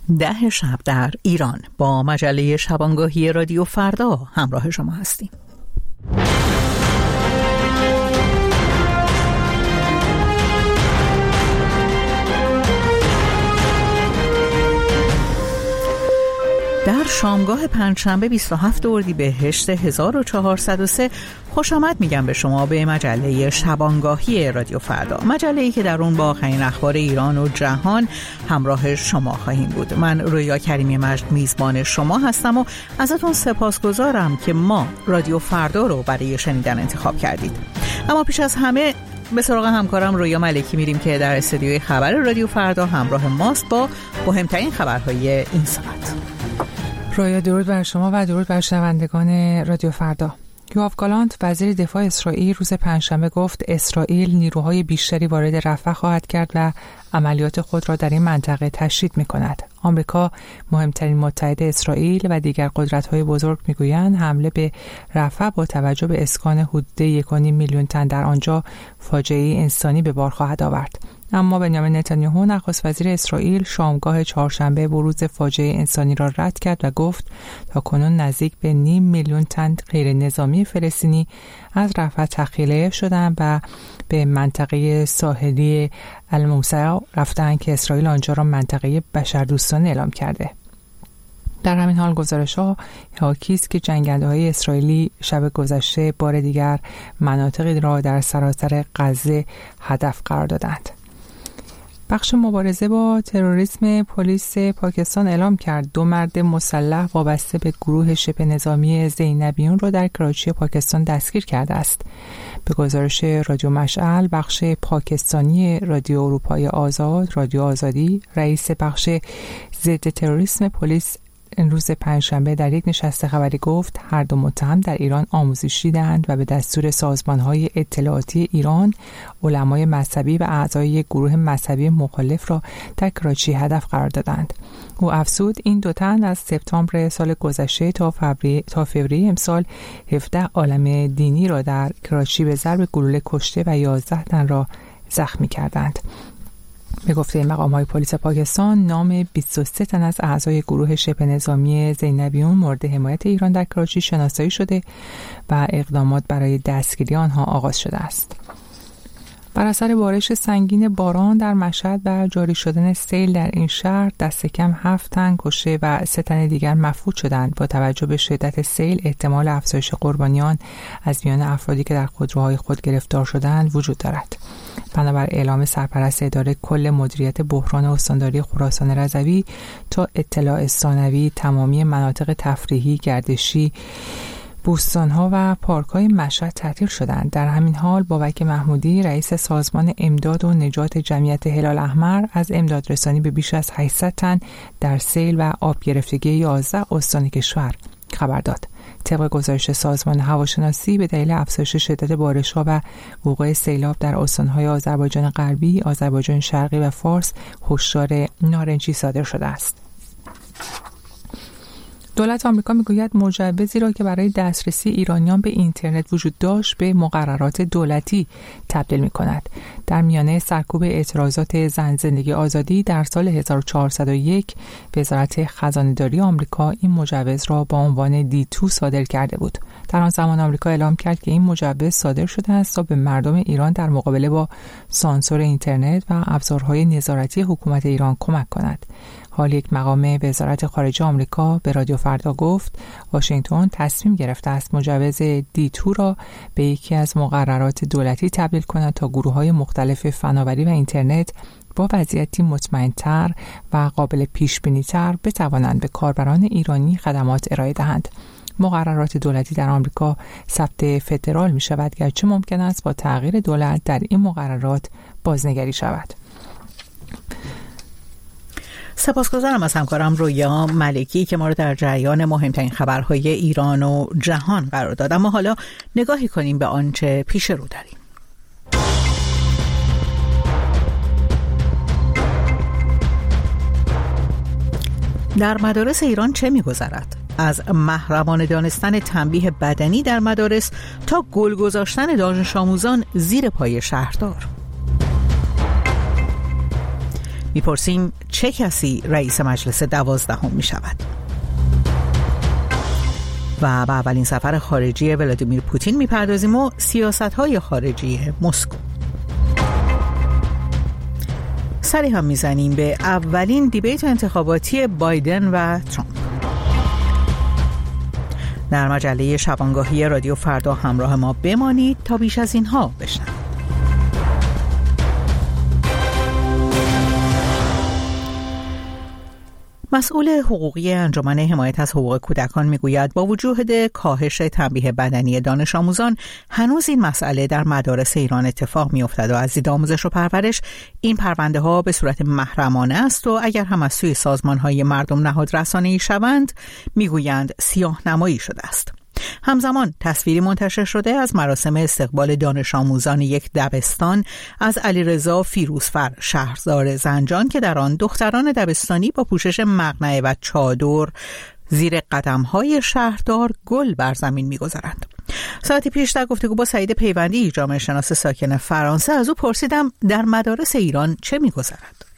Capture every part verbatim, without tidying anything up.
ده شب در ایران با مجله شبانگاهی رادیو فردا همراه شما هستیم. در شامگاه پنجشنبه بیست و هفتم اردیبهشت هزار و چهارصد و سه خوش آمد میگم به شما به مجله شبانگاهی رادیو فردا، مجله‌ای که در اون با آخرین اخبار ایران و جهان همراه شما خواهیم بود. من رویا کریمی مجد میزبان شما هستم و ازتون سپاسگزارم که ما رادیو فردا رو برای شنیدن انتخاب کردید. اما پیش از همه به سراغ همکارم رویا ملکی میریم که در استودیوی خبر رادیو فردا همراه ماست با مهمترین خبرهای این ساعت. رویا، درود بر شما و درود بر شنوندگان رادیو فردا. یوآف گالانت وزیر دفاع اسرائیل روز پنجشنبه گفت اسرائیل نیروهای بیشتری وارد رفح خواهد کرد و عملیات خود را در این منطقه تشدید می‌کند. آمریکا، مهمترین متحد اسرائیل و دیگر قدرت‌های بزرگ می‌گویند حمله به رفح با توجه به اسکان حدود یک و نیم میلیون تن در آنجا فاجعه‌ای انسانی به بار خواهد آورد. اما بنیامین نتانیاهو نخست وزیر اسرائیل شامگاه چهارشنبه بروز فاجعه انسانی را رد کرد و گفت تاکنون نزدیک به نیم میلیون تن غیر نظامی فلسطینی از رفح تخلیه شدند و به منطقه ساحلی الموسع رفتند که اسرائیل آنجا را منطقه بشردوستانه اعلام کرده. در همین حال گزارش‌ها حاکی است که جنگنده‌های اسرائیلی شب گذشته بار دیگر مناطقی را در سراسر غزه هدف قرار دادند. بخش مبارزه با تروریسم پلیس پاکستان اعلام کرد دو مرد مسلح وابسته به گروه شبه نظامی زینبیون را در کراچی پاکستان دستگیر کرده است. به گزارش رادیو مشعل، بخش پاکستانی رادیو اروپای آزاد، رادیو آزادی، رئیس بخش ضد تروریسم پلیس روز پنجشنبه در یک نشست خبری گفت هر دو متهم در ایران آموزش دیدند و به دستور سازمان‌های اطلاعاتی ایران علمای مذهبی و اعضای یک گروه مذهبی مخالف را در کراچی هدف قرار دادند. او افزود این دو تن از سپتامبر سال گذشته تا فوریه تا فوریه امسال هفده عالم دینی را در کراچی به ضرب گلوله کشته و یازده تن را زخمی کردند. به گفته مقام‌های پلیس پاکستان نام بیست و سه تن از اعضای گروه شبه نظامی زینبیون مورد حمایت ایران در کراچی شناسایی شده و اقدامات برای دستگیری آنها آغاز شده است. بر اثر بارش سنگین باران در مشهد و جاری شدن سیل در این شهر دست کم هفت تن کشته و سه تن دیگر مفقود شدند. با توجه به شدت سیل احتمال افزایش قربانیان از میان افرادی که در خودروهای خود گرفتار شدند وجود دارد. بنابر اعلام سرپرست اداره کل مدیریت بحران استانداری خراسان رضوی تا اطلاع ثانوی تمامی مناطق تفریحی، گردشی، بوستان‌ها و پارک‌های مشهد تعطیل شدند. در همین حال بابک محمودی رئیس سازمان امداد و نجات جمعیت هلال احمر از امدادرسانی به بیش از هشتصد تن در سیل و آب گرفتگی یازده استان کشور خبر داد. طبق گزارش سازمان هواشناسی به دلیل افزایش شدت بارش‌ها و وقوع سیلاب در استان‌های آذربایجان غربی، آذربایجان شرقی و فارس هشدار نارنجی صادر شده است. دولت آمریکا میگوید مجوزی را که برای دسترسی ایرانیان به اینترنت وجود داشت به مقررات دولتی تبدیل می‌کند. در میانه سرکوب اعتراضات زن زندگی آزادی در سال هزار و چهارصد و یک وزارت خزانه‌داری آمریکا این مجوز را با عنوان دی تو صادر کرده بود. در آن زمان آمریکا اعلام کرد که این مجوز صادر شده است تا به مردم ایران در مقابله با سانسور اینترنت و ابزارهای نظارتی حکومت ایران کمک کند. حال یک مقام وزارت خارجه آمریکا به رادیو فردا گفت واشنگتن تصمیم گرفته است مجوز دی تو را به یکی از مقررات دولتی تبدیل کند تا گروه‌های مختلف فناوری و اینترنت با وضعیتی مطمئن‌تر و قابل پیش‌بینی‌تر بتوانند به کاربران ایرانی خدمات ارائه دهند. مقررات دولتی در آمریکا ثبت فدرال می شود گرچه ممکن است با تغییر دولت در این مقررات بازنگری شود. سپاسگزارم از همکارم رویا ملکی که ما رو در جریان مهمترین خبرهای ایران و جهان قرار داد. اما حالا نگاهی کنیم به آنچه پیش رو داریم. در مدارس ایران چه می‌گذرد؟ از محرمانه دانستن تنبیه بدنی در مدارس تا گل گذاشتن دانش آموزان زیر پای شهردار. میپرسیم چه کسی رئیس مجلس دوازدهم می شود؟ و به اولین سفر خارجی ولادیمیر پوتین میپردازیم و سیاست‌های خارجی مسکو. سری هم میزنیم به اولین دیبیت انتخاباتی بایدن و ترامپ. در مجله شبانگاهی رادیو فردا همراه ما بمانید تا بیش از اینها بشنوید. مسئول حقوقی انجمن حمایت از حقوق کودکان میگوید با وجود کاهش تنبیه بدنی دانش آموزان هنوز این مسئله در مدارس ایران اتفاق میافتد و از دید آموزش و پرورش این پرونده ها به صورت محرمانه است و اگر هم از سوی سازمان های مردم نهاد رسانه‌ای شوند میگویند سیاه نمایی شده است. همزمان تصویری منتشر شده از مراسم استقبال دانش آموزان یک دبستان از علیرضا فیروزفر شهردار زنجان که در آن دختران دبستانی با پوشش مقنعه و چادر زیر قدم‌های شهردار گل بر زمین می‌گذارند. ساعتی پیش در گفتگو با سعید پیوندی جامعه شناس ساکن فرانسه از او پرسیدم در مدارس ایران چه می‌گذرد؟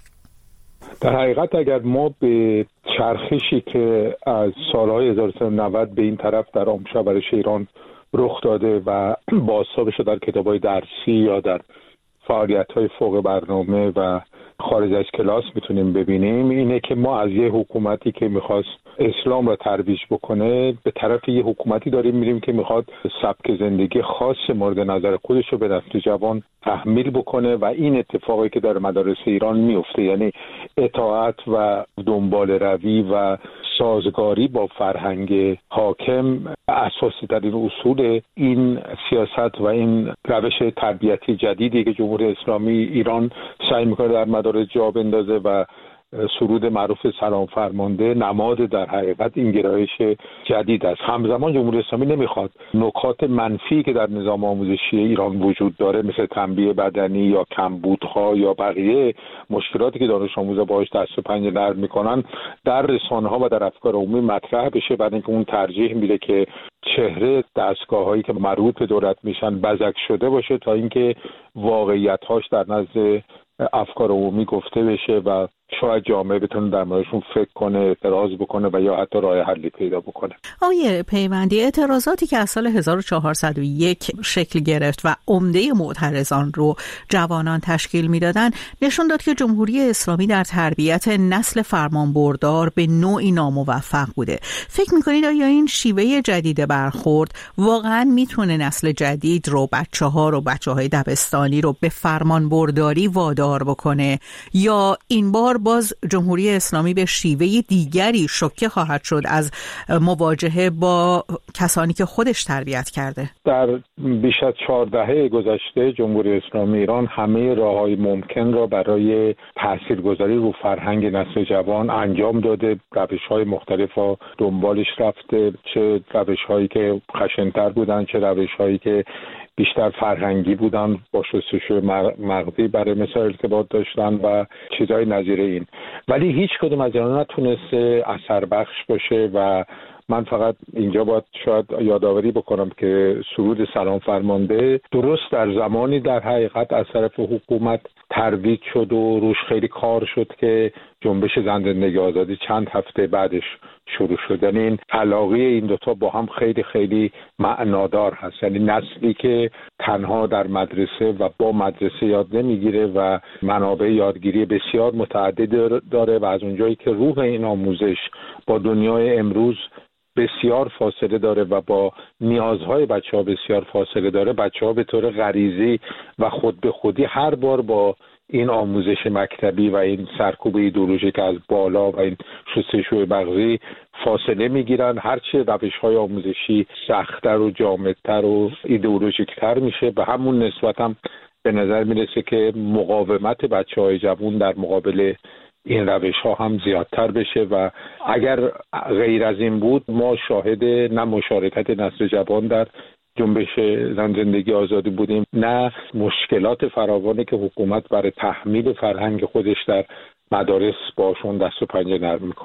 در حقیقت اگر ما به چرخشی که از سالهای هزار و سیصد و نود به این طرف در آموزش و پرورش ایران رخ داده و بازتابش در کتاب‌های درسی یا در فعالیت‌های فوق برنامه و خارج از کلاس میتونیم ببینیم، اینه که ما از یه حکومتی که میخواست اسلام را ترویج بکنه به طرف یه حکومتی داریم میریم که میخواد سبک زندگی خاص مورد نظر خودش رو به نسل جوان تحمیل بکنه و این اتفاقی که در مدارس ایران میفته، یعنی اطاعت و دنبال روی و سازگاری با فرهنگ حاکم اساسی ترین اصول این سیاست و این روش تربیتی جدیدی که جمهوری اسلامی ایران سعی میکنه در مدارس جا بندازه و سرود معروف سلام فرمانده نماد در حقیقت این گرایش جدید است. همزمان جمهوری اسلامی نمیخواد نکات منفی که در نظام آموزشی ایران وجود داره مثل تنبیه بدنی یا کمبودها یا بقیه مشکلاتی که دانش آموزا باهاش دست و پنجه نرم میکنن در رسانه‌ها و در افکار عمومی مطرح بشه، بعد اینکه اون ترجیح میده که چهره دستگاه‌هایی که مربوط به دولت میشن بزک شده باشه تا اینکه واقعیت‌هاش در نزد افکار عمومی گفته بشه و شاید جامعه بتونه در موردشون فکر کنه، اعتراض بکنه و یا حتی راه حلی پیدا بکنه. آقای پیوندی، اعتراضاتی که از سال هزار و چهارصد و یک شکل گرفت و عمده معترضان رو جوانان تشکیل میدادن نشون داد که جمهوری اسلامی در تربیت نسل فرمانبردار به نوعی ناموفق بوده. فکر میکنید آیا این شیوه جدید برخورد واقعا میتونه نسل جدید رو، بچه ها رو، بچه های دبستانی رو به فرمانبرداری وادار بکنه یا این بار باز جمهوری اسلامی به شیوه دیگری شوکه خواهد شد از مواجهه با کسانی که خودش تربیت کرده؟ در بیش از چهار دهه گذشته جمهوری اسلامی ایران همه راههای ممکن را برای تاثیرگذاری رو فرهنگ نسل جوان انجام داده، روش‌های مختلف را دنبالش رفته، چه روش‌هایی که خشن‌تر بودن، چه روش‌هایی که بیشتر فرهنگی بودن با شستشوی مغزی برای مثال ارتباط داشتن و چیزهای نظیر این، ولی هیچ کدوم از اینا نتونسته اثر بخش باشه و من فقط اینجا باید شاید یادآوری بکنم که سرود سلام فرمانده درست در زمانی در حقیقت از طرف حکومت ترویج شد و روش خیلی کار شد که جنبش زن زندگی آزادی چند هفته بعدش شروع شد. یعنی این علاقه این دوتا با هم خیلی خیلی معنادار هست، یعنی نسلی که تنها در مدرسه و با مدرسه یاد نمیگیره و منابع یادگیری بسیار متعدد داره و از اونجایی که روح این آموزش با دنیای امروز بسیار فاصله داره و با نیازهای بچه‌ها بسیار فاصله داره، بچه‌ها به طور غریزی و خود به خودی هر بار با این آموزش مکتبی و این سرکوب ایدئولوژیک از بالا و این شستشوی مغزی فاصله میگیرن. هرچه روش‌های آموزشی سخت‌تر و جامدتر و ایدئولوژیک‌تر میشه به همون نسبت هم به نظر میرسه که مقاومت بچه‌های جوان در مقابل این روش ها هم زیادتر بشه و اگر غیر از این بود ما شاهد نه مشارکت نسل جوان در جنبش زن زندگی آزادی بودیم، نه مشکلات فراوانی که حکومت برای تحمیل فرهنگ خودش در مدارس باشون دست و پنجه نرم میکنه.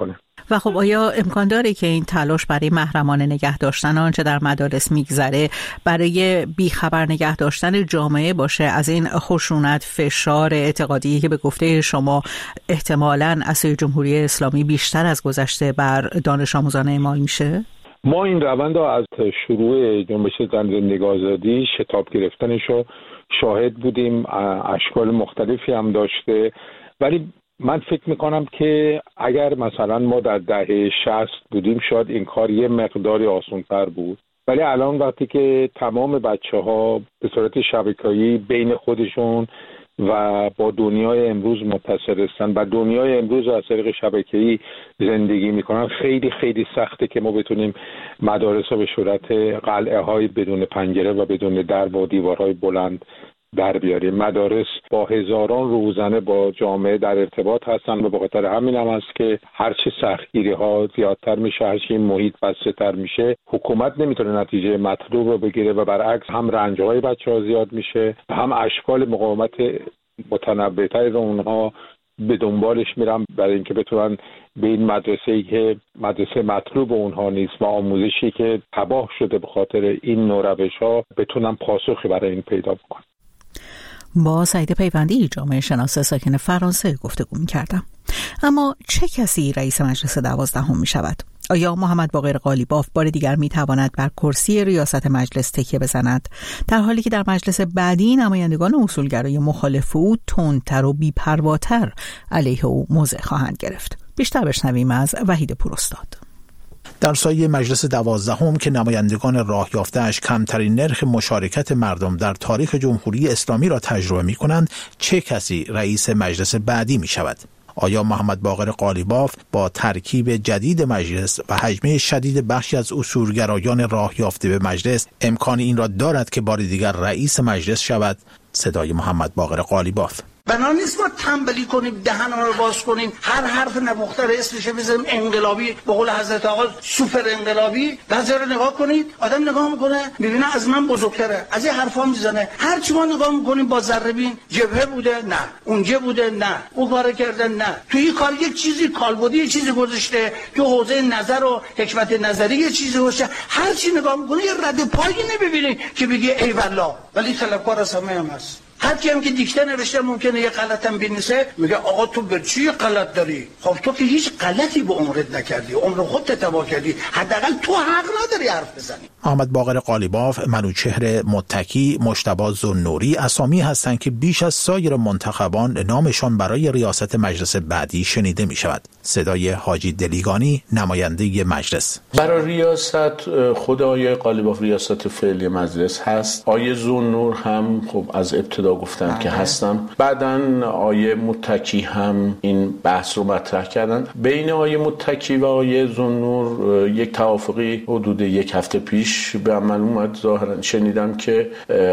و خب آیا امکان داره که این تلاش برای محرمانه نگه داشتن آنچه در مدارس میگذره برای بیخبر نگه داشتن جامعه باشه از این خشونت، فشار اعتقادی که به گفته شما احتمالاً از سوی جمهوری اسلامی بیشتر از گذشته بر دانش آموزان اعمال میشه؟ ما این روند رو از شروع جنبش زن زندگی آزادی شتاب گرفتنش رو شاهد بودیم، اشکال مختلفی هم داشته، ولی من فکر میکنم که اگر مثلا ما در دهه شصت بودیم شاید این کار یه مقداری آسان‌تر بود، ولی الان وقتی که تمام بچه ها به صورت شبکه‌ای بین خودشون و با دنیای امروز متصل هستن و دنیای امروز از طریق شبکه‌ای زندگی میکنن، خیلی خیلی سخته که ما بتونیم مدارس رو به صورت قلعه های بدون پنجره و بدون در و دیوارهای بلند در بیاریم. مدارس با هزاران روزنه با جامعه در ارتباط هستن و به خاطر همین هم هست که هرچی سختگیری ها زیادتر میشه، هرچی محیط بسته تر میشه، حکومت نمیتونه نتیجه مطلوب رو بگیره و برعکس هم رنج های بچه ها زیاد میشه، هم اشکال مقاومت متنوع‌تر رو اونها به دنبالش میرن برای اینکه بتونن به این مدرسه‌ای که مدرسه مطلوب اونها نیست و آموزشی که تباه شده به خاطر این نوع روش‌ها بتونن پاسخی برای این پیدا بکنن. با سعید پیوندی جامعه شناس ساکن فرانسه گفتگو می‌کردم. اما چه کسی رئیس مجلس دوازدهم می شود؟ آیا محمد باقر قالیباف بار دیگر می تواند بر کرسی ریاست مجلس تکیه بزند، در حالی که در مجلس بعدی نمایندگان اصولگرای مخالف او تندتر و بی‌پرواتر علیه او موضع خواهند گرفت؟ بیشتر بشنویم از وحید پوراستاد. در سایه مجلس دوازدهم که نمایندگان راه یافته‌اش کمترین نرخ مشارکت مردم در تاریخ جمهوری اسلامی را تجربه می‌کنند، چه کسی رئیس مجلس بعدی می‌شود؟ آیا محمد باقر قالیباف با ترکیب جدید مجلس و هجمه شدید بخشی از اصولگرایان راه یافته به مجلس امکان این را دارد که بار دیگر رئیس مجلس شود؟ صدای محمد باقر قالیباف. بنا نیست ما تنبلی کنیم، دهن ما رو باز کنیم، هر حرف نپخته رو اسمش بزنیم انقلابی، به قول حضرت آقا سوپر انقلابی. بعضیا رو نگاه کنید، آدم نگاه میکنه میبینه از من بزرگتره، از این حرفا میزنه. هر چی ما نگاه میکنیم با ذره بین، جبهه بوده نه، اونجا بوده نه، اون کارو کرده نه، تو این کار یک چیزی کالبدی یه چیزی گذاشته، تو حوزه نظر و حکمت نظری یه چیزی گذاشته. هر چی نگاه میکنه یه رد پایی نمیبینی که بگی ای والله، ولی طلبکار از همه هم هست. هر کیم که دیکته نوشته ممکنه یه غلط هم بنویسه، میگه آقا تو به چی غلط داری؟ خب تو که هیچ غلطی به عمرت نکردی، عمر خودت تباه کردی، حداقل تو حق نداری حرف بزنی. محمد باقر قالیباف، منوچهر متکی، مجتبی ذوالنوری اسامی هستند که بیش از سایر منتخبان نامشان برای ریاست مجلس بعدی شنیده می شود. صدای حاجی دلیگانی، نماینده مجلس. برای ریاست خود آیه قالیباف ریاست فعلی مجلس هست. آیه ذوالنور هم خب از ابتدا گفتن آه. که هستم. بعدن آیه متکی هم این بحث رو مطرح کردن. بین آیه متکی و آیه ذوالنور یک توافقی حدود یک هفته پیش به عمل اومد. ظاهرا شنیدم که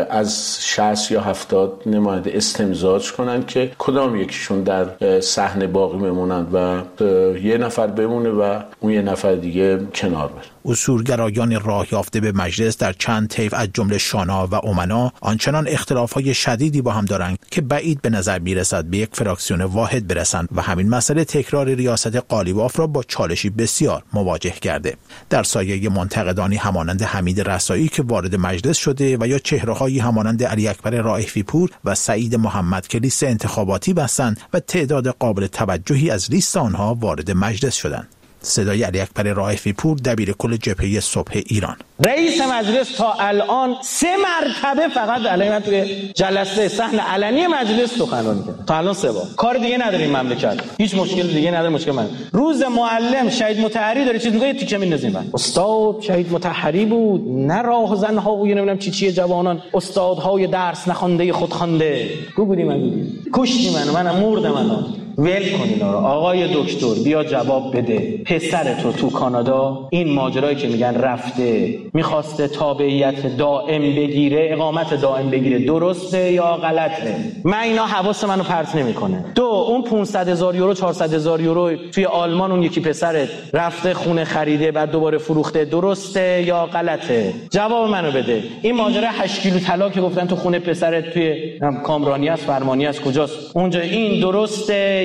از شصت یا هفتاد نماینده استمزاج کنن که کدام یکیشون در صحنه باقی بمونن و یه نفر بمونه و اون یه نفر دیگه کنار بره. اصولگرایان راه یافته به مجلس در چند طیف از جمله شانا و امنا آنچنان اختلاف‌های شدیدی با هم دارند که بعید به نظر می‌رسد به یک فراکسیون واحد برسند و همین مسئله تکرار ریاست قالیباف را با چالشی بسیار مواجه کرده. در سایه منتقدانی همانند حمید رسایی که وارد مجلس شده و یا چهره‌هایی همانند علی اکبر رائفی پور و سعید محمد که لیست انتخاباتی بستند و تعداد قابل توجهی از لیست آنها وارد مجلس شدند. صدای علی اکبر رائفی پور، دبیر کل جبهه صبح ایران. رئیس مجلس تا الان سه مرتبه فقط علیه من توی جلسه صحن علنی مجلس سخنرانی کرد. تا الان سه بار. کار دیگه نداریم مملکت. هیچ مشکل دیگه نداره. مشکل من روز معلم شهید مطهری داره چیز میگه یه تیکه میندازیم بعد. استاد شهید مطهری بود، نه راهزن‌ها و نمیدونم چی چی جوانان، استادهای درس نخوانده خود خوانده. گو بودی من بودی. کشتی منو، منم مردم الان. ول کن اینا رو. آقای دکتر بیا جواب بده. پسر تو تو کانادا این ماجرایی که میگن رفته میخواسته تابعیت دائم بگیره، اقامت دائم بگیره، درسته یا غلطه؟ من اینا حواس منو پرت نمیکنه. دو، اون پانصد هزار یورو چهارصد هزار یورو توی آلمان اون یکی پسرت رفته خونه خریده بعد دوباره فروخته، درسته یا غلطه؟ جواب منو بده. این ماجرا هشت کیلو طلا که گفتن تو خونه پسرت توی کامرانی است، فرمانی است، کجاست اونجا، این درسته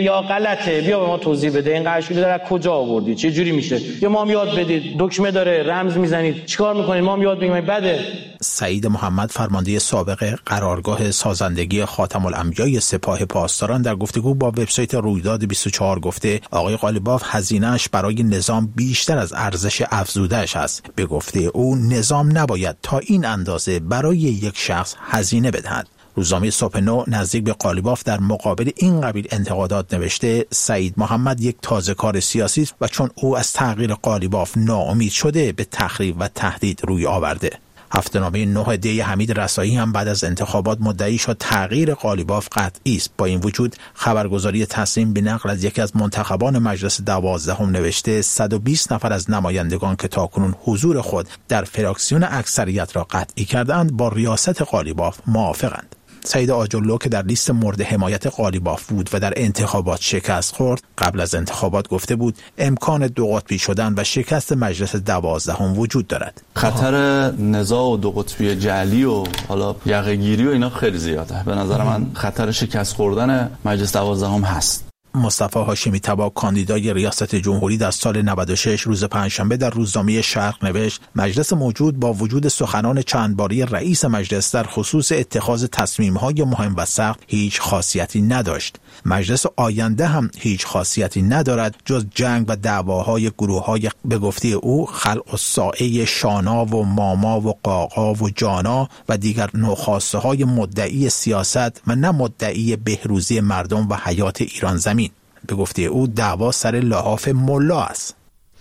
یا غلطه، بیا به ما توضیح بده، این قرشولی داره کجا آوردی، چه جوری میشه، یا ما هم یاد بدید، دکمه داره رمز میزنید چیکار میکنید، ما هم یاد بگیم بده. سعید محمد فرمانده سابق قرارگاه سازندگی خاتم الانبیاء سپاه پاسداران در گفتگو با وبسایت رویداد بیست و چهار گفته آقای قالیباف هزینه‌اش برای نظام بیشتر از ارزش افزوده‌اش است. به گفته او نظام نباید تا این اندازه برای یک شخص هزینه بدهد. روزنامه صبح نو نزدیک به قالیباف در مقابل این قبیل انتقادات نوشته سعید محمد یک تازه کار سیاسی است و چون او از تغییر قالیباف ناامید شده به تخریب و تهدید روی آورده. هفته‌نامه نه دی حمید رسایی هم بعد از انتخابات مدعی شد تغییر قالیباف قطعی است. با این وجود خبرگزاری تصمیم به نقل از یکی از منتخبان مجلس دوازدهم نوشته صد و بیست نفر از نمایندگان که تاکنون حضور خود در فراکسیون اکثریت را قطعی کردند با ریاست قالیباف موافقند. سعید آجرلو که در لیست مورد حمایت قالیباف بود و در انتخابات شکست خورد قبل از انتخابات گفته بود امکان دو قطبی شدن و شکست مجلس دوازدهم وجود دارد. خطر نزاع و دو قطبی جعلی و حالا یقه‌گیری و اینا خیلی زیاده. به نظر من خطر شکست خوردن مجلس دوازدهم هست. مصطفی هاشمی طبا کاندیدای ریاست جمهوری در سال نود و شش روز پنجشنبه در روزنامه شرق نوشت مجلس موجود با وجود سخنان چند باری رئیس مجلس در خصوص اتخاذ تصمیم‌های مهم و سخت هیچ خاصیتی نداشت. مجلس آینده هم هیچ خاصیتی ندارد جز جنگ و دعواهای گروه‌های به گفته او خلق الساعه شانا و ماما و قاقا و جانا و دیگر نوخاسته‌های مدعی سیاست و نه مدعی بهروزی مردم و حیات ایران زمین. به گفته او دعوا سر لحاف ملا است.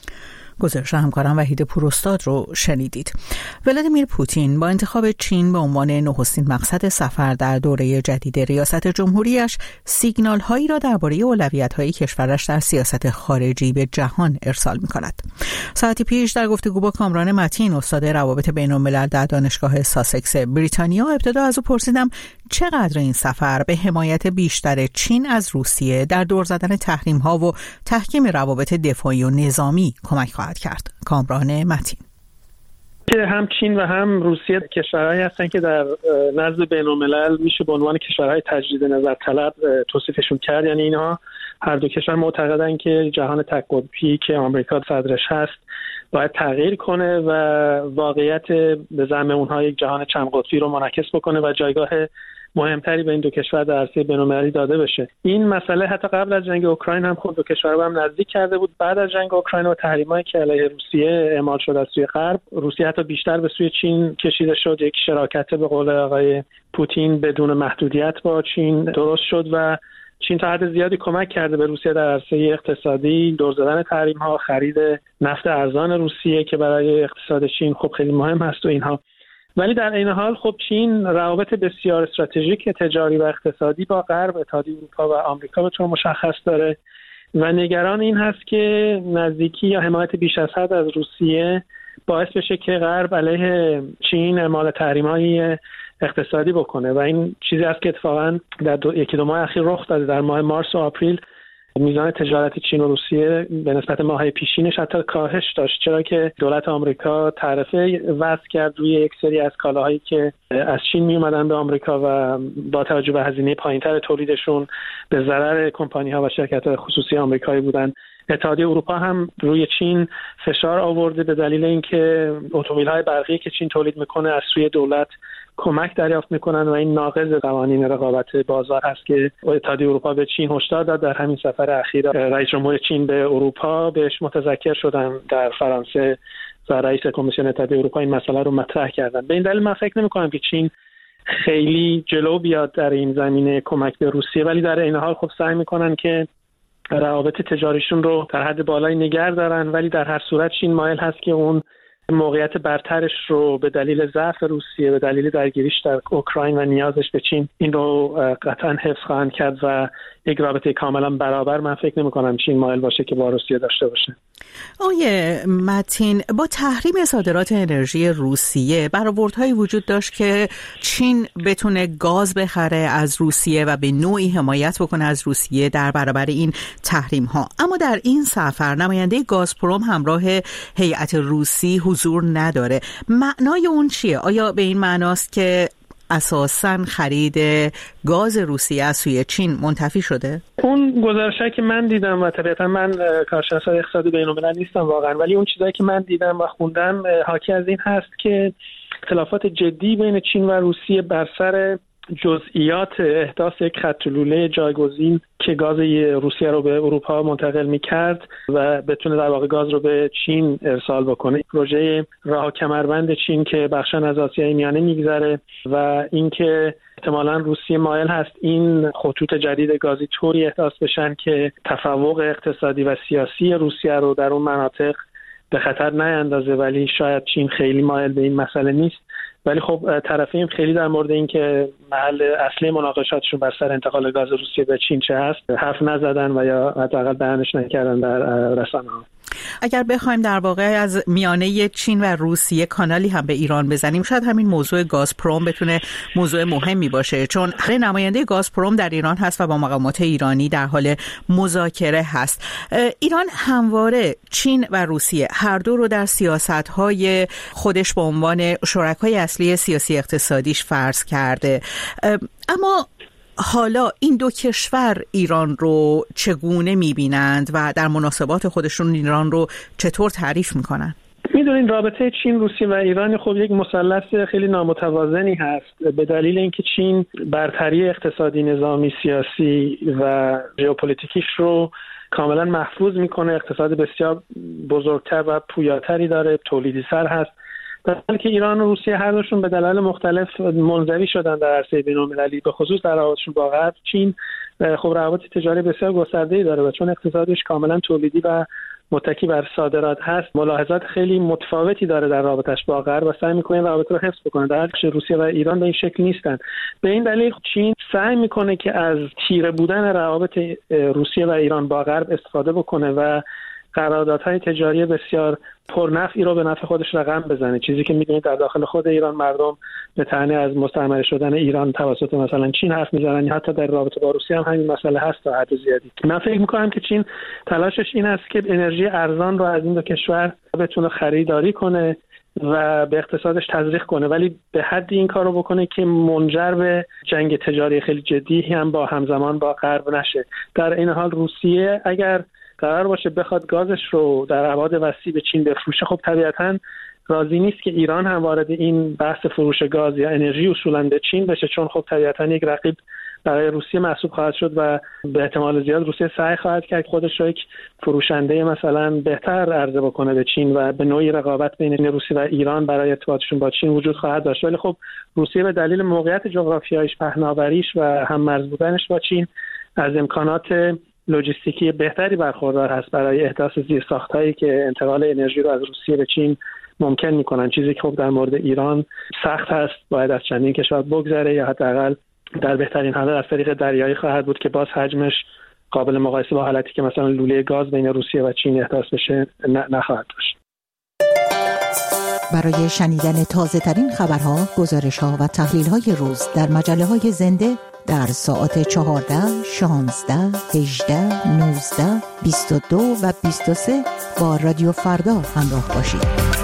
گزارش همکارم وحید پوراستاد رو شنیدید. ولادیمیر پوتین با انتخاب چین به عنوان نخستین مقصد سفر در دوره جدید ریاست جمهوریش سیگنال هایی را درباره اولویت های کشورش در سیاست خارجی به جهان ارسال می کند. ساعتی پیش در گفتگو با کامران متین استاد روابط بین الملل در دانشگاه ساسکس بریتانیا ابتدا از او پرسیدم چقدر این سفر به حمایت بیشتر چین از روسیه در دور زدن تحریم ها و تحکیم روابط دفاعی و نظامی کمک خواهد کرد. کامران متین که هم چین و هم روسیه کشورهایی هستن که در نزد بین الملل میشه به عنوان کشورهای تجدید نظر طلب توصیفشون کرد. یعنی اینها هر دو کشور معتقدن که جهان تک قطبی که آمریکا صدرش هست باید تغییر کنه و واقعیت به زعم اونها یک جهان چند قطبی رو منعکس بکنه و جایگاه مهمتری به این دو کشور در عرصه بین‌المللی داده بشه. این مسئله حتی قبل از جنگ اوکراین هم خود دو کشور به هم نزدیک کرده بود. بعد از جنگ اوکراین و تحریم‌هایی که علیه روسیه اعمال شد از سوی غرب، روسیه حتی بیشتر به سوی چین کشیده شد. یک شراکت به قول آقای پوتین بدون محدودیت با چین درست شد و چین تا حد زیادی کمک کرده به روسیه در عرصه اقتصادی، دور زدن تحریم‌ها، خرید نفت ارزان روسیه که برای اقتصاد چین خب خیلی مهم هست و اینها. ولی در این حال خب چین روابط بسیار استراتژیک تجاری و اقتصادی با غرب، اتحادیه اروپا و آمریکا به طور مشخص داره و نگران این هست که نزدیکی یا حمایت بیش از حد از روسیه باعث بشه که غرب علیه چین اعمال تحریم‌های اقتصادی بکنه و این چیزی است که اتفاقا در دو، یکی دو ماه اخیر رخ داده. در ماه مارس و آپریل میزان تجارت چین و روسیه به نسبت ماه‌های پیشینش حتی کاهش داشت، چرا که دولت آمریکا تعرفه وضع کرد روی یک سری از کالاهایی که از چین می اومدن به آمریکا و با توجه به هزینه پایینتر تولیدشون به ضرر کمپانی‌ها و شرکت‌های خصوصی آمریکایی بودن. اتحادیه اروپا هم روی چین فشار آورده به دلیل اینکه اتومبیل‌های برقی که چین تولید میکنه از سوی دولت کمک دریافت میکنن و این ناقض قوانین رقابت بازار هست که اتحادیه اروپا به چین هشدار داد. در همین سفر اخیر رئیس جمهور چین به اروپا بهش متذکر شدن در فرانسه و رئیس کمیسیون اتحادیه اروپا این مسئله رو مطرح کردن. به این دلیل من فکر نمی‌کنم که چین خیلی جلو بیاد در این زمینه کمک به روسیه، ولی در این حال خب سعی میکنن که روابط تجاریشون رو در حد بالایی نگه دارن، ولی در هر صورت چین مایل هست که اون موقعیت برترش رو به دلیل ضعف روسیه، به دلیل درگیریش در اوکراین و نیازش به چین، این رو قطعا حفظ خواهند کرد و یک رابطه کاملا برابر من فکر نمی کنم چین مایل باشه که با روسیه داشته باشه. آقای متین، با تحریم صادرات انرژی روسیه برآوردهایی وجود داشت که چین بتونه گاز بخره از روسیه و به نوعی حمایت بکنه از روسیه در برابر این تحریم ها. اما در این سفر نماینده گازپروم همراه هیئت روسی حضور نداره. معنای اون چیه؟ آیا به این معناست که اساساً خرید گاز روسیه از سوی چین منتفی شده؟ اون گزارشایی که من دیدم و طبیعتا من کارشناس اقتصاد بین‌الملل نیستم واقعا، ولی اون چیزایی که من دیدم و خوندم حاکی از این هست که اختلافات جدی بین چین و روسیه بر سر جزئیات احداث یک خط لوله جایگزین که گاز روسیه رو به اروپا منتقل می‌کرد و بتونه در واقع گاز رو به چین ارسال بکنه. پروژه راه کمربند چین که بخشن از آسیای میانه میگذره و اینکه احتمالاً روسیه مایل هست این خطوط جدید گازی طوری احداث بشن که تفوق اقتصادی و سیاسی روسیه رو در اون مناطق به خطر نیندازه، ولی شاید چین خیلی مایل به این مسئله نیست. ولی خب طرفین خیلی در مورد این که محل اصلی مناقشاتشون بر سر انتقال گاز روسیه به چین چه هست حرف نزدن و یا حداقل بیانش نکردن در رسانه‌ها. اگر بخوایم در واقع از میانه چین و روسیه کانالی هم به ایران بزنیم، شاید همین موضوع گازپروم بتونه موضوع مهمی باشه، چون نماینده گازپروم در ایران هست و با مقامات ایرانی در حال مذاکره هست. ایران همواره چین و روسیه هر دو رو در سیاست‌های خودش به عنوان شرکای اصلی سیاسی اقتصادیش فرض کرده، اما حالا این دو کشور ایران رو چگونه می‌بینند و در مناسبات خودشون ایران رو چطور تعریف می‌کنن؟ می‌دونید رابطه چین، روسیه و ایران خب یک مثلث خیلی نامتوازنی هست به دلیل اینکه چین برتری اقتصادی، نظامی، سیاسی و ژئوپلیتیکیش رو کاملا محفوظ می‌کنه. اقتصاد بسیار بزرگتر و پویاتری داره، تولیدی سر هست. در حالی که ایران و روسیه هر دوشون به دلایل مختلف منزوی شدن در عرصه بین‌المللی، به خصوص در روابطشون با غرب. چین خب روابط تجاری بسیار گسترده‌ای داره و چون اقتصادش کاملا تولیدی و متکی بر صادرات هست، ملاحظات خیلی متفاوتی داره در رابطش با غرب و سعی می‌کنه رابطه رو حفظ بکنه. در حالی که روسیه و ایران به این شکل نیستن. به این دلیل چین سعی می‌کنه که از تیره بودن روابط روسیه و ایران با غرب استفاده بکنه و قراردادهای تجاری بسیار پرنفعی رو به نفع خودش رقم بزنه، چیزی که می‌بینید در داخل خود ایران مردم به طعنه از مستعمره شدن ایران توسط مثلا چین حرف میزنن، حتی در رابطه با روسیه هم همین مسئله هست تا حد زیادی. من فکر می‌کنم که چین تلاشش این است که انرژی ارزان رو از این دو کشور بتونه خریداری کنه و به اقتصادش تزریق کنه، ولی به حدی این کارو بکنه که منجر به جنگ تجاری خیلی جدی هم با همزمان با غرب نشه. در این حال روسیه اگر قرار باشه بخواد گازش رو در ابعاد وسیع به چین بفروشه، خب طبیعتاً راضی نیست که ایران هم وارد این بحث فروش گاز یا انرژی اصولاً به چین بشه، چون خب طبیعتاً یک رقیب برای روسیه محسوب خواهد شد و به احتمال زیاد روسیه سعی خواهد کرد خودش رو یک فروشنده مثلا بهتر عرضه بکنه به چین و به نوعی رقابت بین روسیه و ایران برای ارتباطشون با چین وجود خواهد داشت. ولی خب روسیه به دلیل موقعیت جغرافیاییش، پهناوریش و هم‌مرز بودنش با چین از امکانات لوجستیکی بهتری برخوردار هست برای احداث زیرساخت‌هایی که انتقال انرژی رو از روسیه به چین ممکن می‌کنن، چیزی که خب در مورد ایران سخت هست، باید از چندین کشور بگذره یا حداقل در بهترین حالت از طریق دریایی خواهد بود که باز حجمش قابل مقایسه با حالتی که مثلا لوله گاز بین روسیه و چین احداث بشه نخواهد داشت. برای شنیدن تازه ترین خبرها، گزارش‌ها و تحلیل‌های روز در مجله‌های زنده در ساعت چهارده، شانزده، هجده، نوزده، بیست و دو و بیست و سه با رادیو فردا همراه باشید.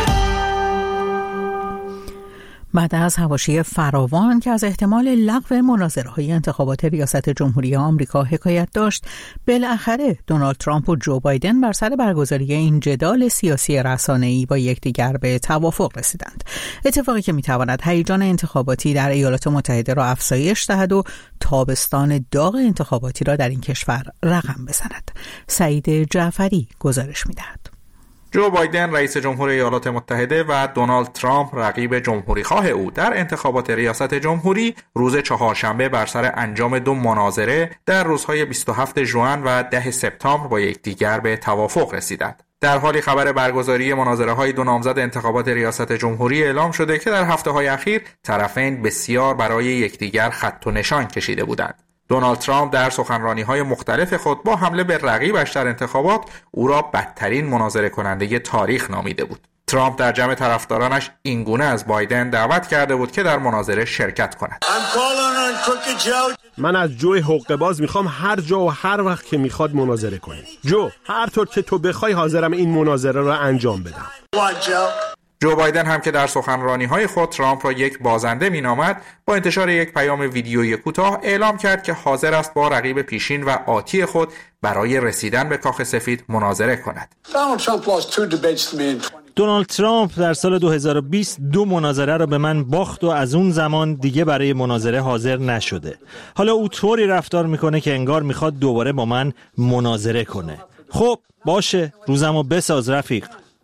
بعد از حواشی فراوان که از احتمال لغو مناظره‌های انتخابات ریاست جمهوری آمریکا حکایت داشت، بالاخره دونالد ترامپ و جو بایدن بر سر برگزاری این جدال سیاسی رسانه‌ای با یکدیگر به توافق رسیدند. اتفاقی که می‌تواند هیجان انتخاباتی در ایالات متحده را افزایش دهد و تابستان داغ انتخاباتی را در این کشور رقم بزند. سعید جعفری گزارش می‌دهد. جو بایدن رئیس جمهور ایالات متحده و دونالد ترامپ رقیب جمهوری‌خواه او در انتخابات ریاست جمهوری روز چهارشنبه بر سر انجام دو مناظره در روزهای بیست و هفتم ژوئن و دهم سپتامبر با یکدیگر به توافق رسیدند. در حالی خبر برگزاری مناظره‌های دو نامزد انتخابات ریاست جمهوری اعلام شده که در هفته‌های اخیر طرفین بسیار برای یکدیگر خط و نشان کشیده بودند. دونالد ترامپ در سخنرانی‌های مختلف خود با حمله به رقیبش در انتخابات او را بدترین مناظره کننده تاریخ نامیده بود. ترامپ در جمع طرفدارانش اینگونه از بایدن دعوت کرده بود که در مناظره شرکت کند. من از جو حقه‌باز میخوام هر جا و هر وقت که میخواد مناظره کنه. جو، هر طور که تو بخوای حاضرم این مناظره را انجام بدم. جو بایدن هم که در سخنرانی‌های خود ترامپ را یک بازنده می‌نامد، با انتشار یک پیام ویدیویی کوتاه اعلام کرد که حاضر است با رقیب پیشین و آتی خود برای رسیدن به کاخ سفید مناظره کند. دونالد ترامپ در سال دو هزار و بیست دو مناظره را به من باخت و از اون زمان دیگه برای مناظره حاضر نشده. حالا او طوری رفتار میکنه که انگار میخواد دوباره با من مناظره کنه. خب باشه، روزمو بساز رفیق.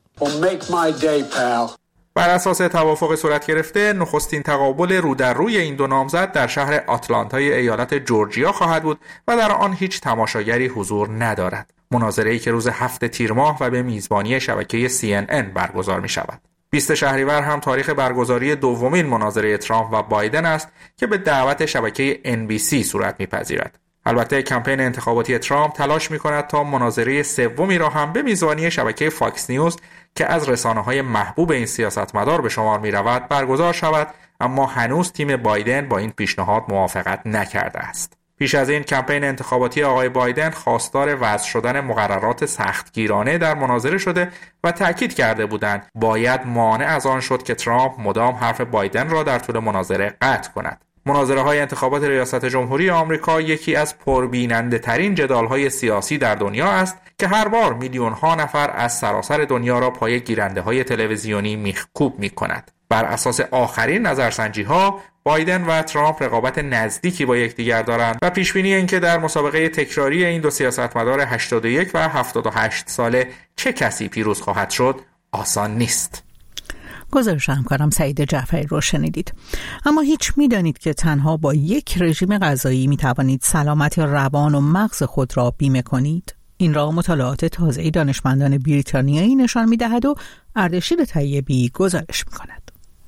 بر اساس توافق صورت گرفته، نخستین تقابل رو در روی این دو نامزد در شهر آتلانتای ایالت جورجیا خواهد بود و در آن هیچ تماشاگری حضور ندارد. مناظره‌ای که روز هفت تیر ماه و به میزبانی شبکه سی ان ان برگزار می شود. بیست شهریور هم تاریخ برگزاری دومین مناظره ترامپ و بایدن است که به دعوت شبکه ان بی سی صورت می‌پذیرد. البته کمپین انتخاباتی ترامپ تلاش می‌کند تا مناظره سومی را هم به میزبانی شبکه فاکس نیوز که از رسانه‌های محبوب این سیاستمدار به شمار می‌رود برگزار شود، اما هنوز تیم بایدن با این پیشنهاد موافقت نکرده است. پیش از این کمپین انتخاباتی آقای بایدن خواستار وضع شدن مقررات سختگیرانه در مناظره شده و تأکید کرده بودند باید مانع از آن شد که ترامپ مدام حرف بایدن را در طول مناظره قطع کند. مناظره‌های انتخابات ریاست جمهوری آمریکا یکی از پربیننده ترین جدال‌های سیاسی در دنیا است که هر بار میلیون‌ها نفر از سراسر دنیا را پای گیرنده‌های تلویزیونی میخکوب می‌کند. بر اساس آخرین نظرسنجی‌ها بایدن و ترامپ رقابت نزدیکی با یکدیگر دارند و پیشبینی این که در مسابقه تکراری این دو سیاستمدار هشتاد و یک و هفتاد و هشت ساله چه کسی پیروز خواهد شد آسان نیست. گزارش همکارم سعید جعفری رو شنیدید. اما هیچ میدانید که تنها با یک رژیم غذایی می توانید سلامت روان و مغز خود را بیمه کنید؟ این را مطالعات تازه‌ای دانشمندان بریتانیایی نشان می دهد و اردشیر طیبی گزارش می کند.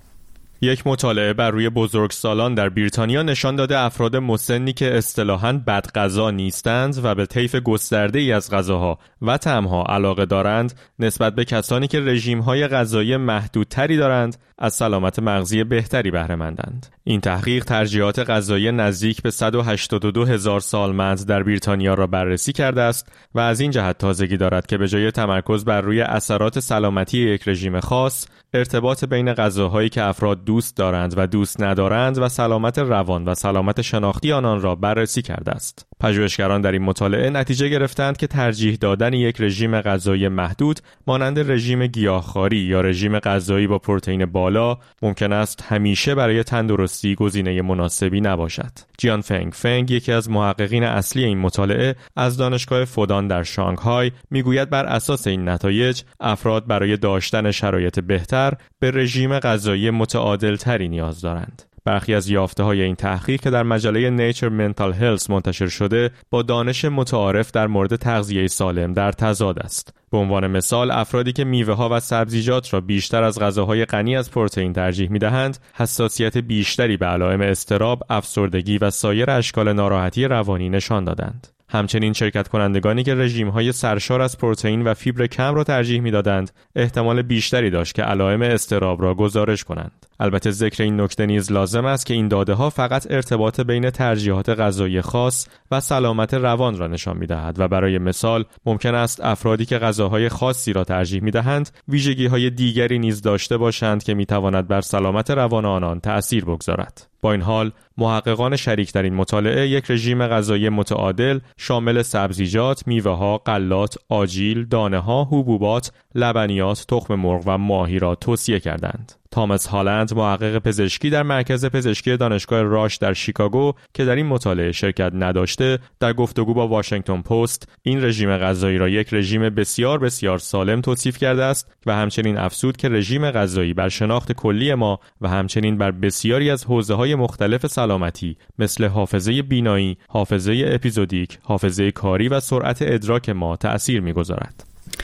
یک مطالعه بر روی بزرگسالان در بریتانیا نشان داده افراد مسنی که اصطلاحاً بدغذا نیستند و به طیف گسترده‌ای از غذاها و طعم‌ها علاقه دارند نسبت به کسانی که رژیم‌های غذایی محدودتری دارند از سلامت مغزی بهتری بهره مندند. این تحقیق ترجیحات غذایی نزدیک به صد و هشتاد و دو هزار سالمند در بریتانیا را بررسی کرده است و از این جهت تازگی دارد که به جای تمرکز بر روی اثرات سلامتی یک رژیم خاص، ارتباط بین غذاهایی که افراد دوست دارند و دوست ندارند و سلامت روان و سلامت شناختی آنان را بررسی کرده است. پژوهشگران در این مطالعه نتیجه گرفتند که ترجیح دادن یک رژیم غذایی محدود مانند رژیم گیاهخواری یا رژیم غذایی با پروتئین بالا ممکن است همیشه برای تندرستی گزینه مناسبی نباشد. جیان فنگ فنگ یکی از محققین اصلی این مطالعه از دانشگاه فودان در شانگهای میگوید بر اساس این نتایج افراد برای داشتن شرایط بهتر به رژیم غذایی متعادل تری نیاز دارند. برخی از یافته‌های این تحقیق که در مجله Nature Mental Health منتشر شده با دانش متعارف در مورد تغذیه سالم در تضاد است. به عنوان مثال افرادی که میوه‌ها و سبزیجات را بیشتر از غذاهای غنی از پروتئین ترجیح می‌دهند، حساسیت بیشتری به علائم اضطراب، افسردگی و سایر اشکال ناراحتی روانی نشان دادند. همچنین شرکت کنندگانی که رژیم‌های سرشار از پروتئین و فیبر کم را ترجیح می‌دادند، احتمال بیشتری داشت که علائم اضطراب را گزارش کنند. البته ذکر این نکته نیز لازم است که این داده‌ها فقط ارتباط بین ترجیحات غذایی خاص و سلامت روان را نشان می‌دهد و برای مثال ممکن است افرادی که غذاهای خاصی را ترجیح می‌دهند، ویژگی‌های دیگری نیز داشته باشند که می‌تواند بر سلامت روان آنان تأثیر بگذارد. با این حال محققان شریک در این مطالعه یک رژیم غذایی متعادل شامل سبزیجات، میوه‌ها، غلات، آجیل، دانه‌ها، حبوبات، لبنیات، تخم مرغ و ماهی را توصیه کردند. تامس هالند محقق پزشکی در مرکز پزشکی دانشگاه راش در شیکاگو که در این مطالعه شرکت نداشته، در گفتگو با واشنگتن پست این رژیم غذایی را یک رژیم بسیار بسیار سالم توصیف کرده است و همچنین افزود که رژیم غذایی بر شناخت کلی ما و همچنین بر بسیاری از حوزه‌های مختلف سلامتی مثل حافظه بینایی، حافظه اپیزودیک، حافظه کاری و سرعت ادراک ما تأثیر می‌گذارد.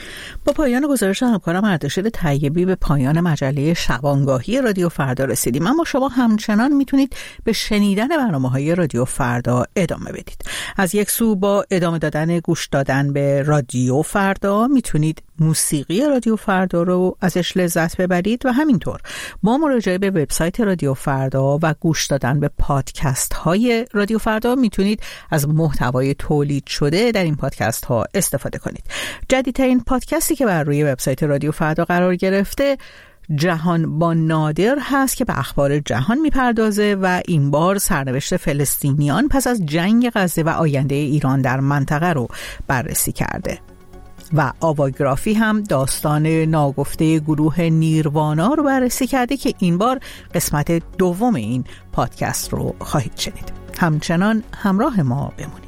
با پایان گزارش همکارم اردشیر طیبی به پایان مجله شبانگاهی رادیو فردا رسیدیم، اما شما همچنان میتونید به شنیدن برنامه‌های رادیو فردا ادامه بدید. از یک سو با ادامه دادن گوش دادن به رادیو فردا میتونید موسیقی رادیو فردا رو ازش لذت ببرید و همینطور با مراجعه به وبسایت رادیو فردا و گوش دادن به پادکست های رادیو فردا میتونید از محتوای تولید شده در این پادکست ها استفاده کنید. جدیدترین پادکستی که بر روی وبسایت رادیو فردا قرار گرفته جهان با نادر هست که به اخبار جهان میپردازه و این بار سرنوشت فلسطینیان پس از جنگ غزه و آینده ایران در منطقه رو بررسی کرده. و آواگرافی هم داستان ناگفته گروه نیروانا رو بررسی کرده که این بار قسمت دوم این پادکست رو خواهید شنید. همچنان همراه ما بمونید.